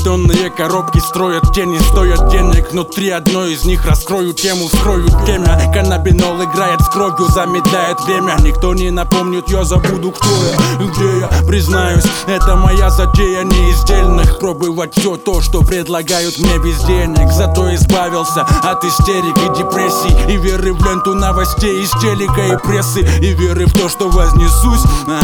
Бетонные коробки строят, те не стоят денег. Внутри одной из них раскрою тему, вскрою темя. Каннабинол играет с кровью, замедляет время. Никто не напомнит, я забуду, кто я, где я. Признаюсь, это моя затея не из дельных. Пробовать все то, что предлагают мне без денег. Зато избавился от истерик и депрессий, и веры в ленту новостей из телека и прессы, и веры в то, что вознесусь.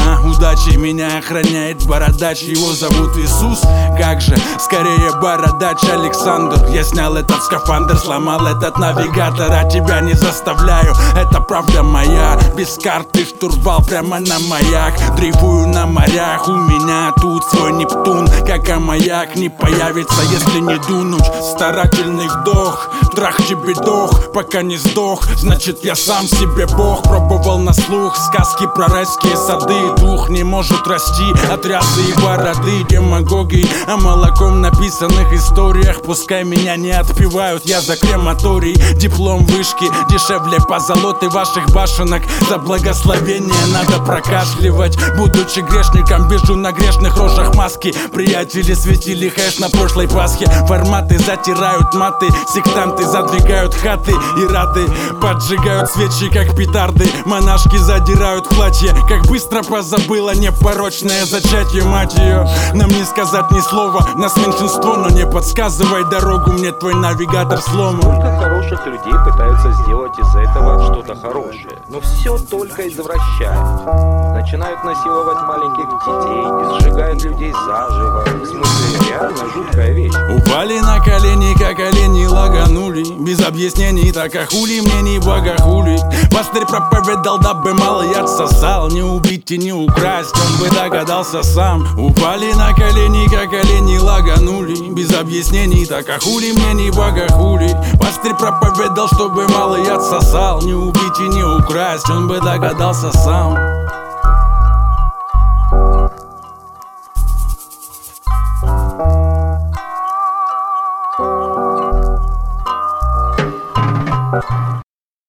Удачи меня охраняет бородач, его зовут Иисус. Как же, скорее бородач Александр. Я снял этот скафандр, сломал этот навигатор, а тебя не заставляю, это правда моя. Без карты штурвал прямо на маяк. Дрейфую на морях, у меня тут свой Нептун. Как маяк не появится, если не дунуть. Старательный вдох, трах-чебедох, пока не сдох, значит я сам себе бог. Пробовал на слух сказки про райские сады. Дух не может расти от рясы и бороды. Демагогии о молоком написанных историях. Пускай меня не отпевают, я за крематорий. Диплом вышки дешевле позолоты ваших башенок. За благословение надо прокашливать. Будучи грешником, вижу на грешных рожах маски. Приятели светили хэш на прошлой Пасхе. Форматы затирают маты, сектанты задвигают хаты и рады поджигают свечи, как петарды. Монашки задирают платье. Как быстро позабыла непорочное зачатие, мать ее. Нам не сказать ни слова, нас меньшинство, но не подсказывай дорогу, мне твой навигатор сломан. Сколько хороших людей пытаются сделать из этого что-то хорошее, но все только извращают. Начинают насиловать маленьких детей и сжигают людей заживо. В смысле, реально жуткая вещь. Упали на колени, как олени лаганули. Без объяснений, так а хули мне не богохулить. Пастырь проповедал, дабы малый отсосал. Не убить и не украсть, он бы догадался сам. Упали на колени, как олени лаганули. Без объяснений, так а хули мне не богохулить. Пастырь проповедал, чтобы малый отсосал. Не убить и не украсть, он бы догадался сам.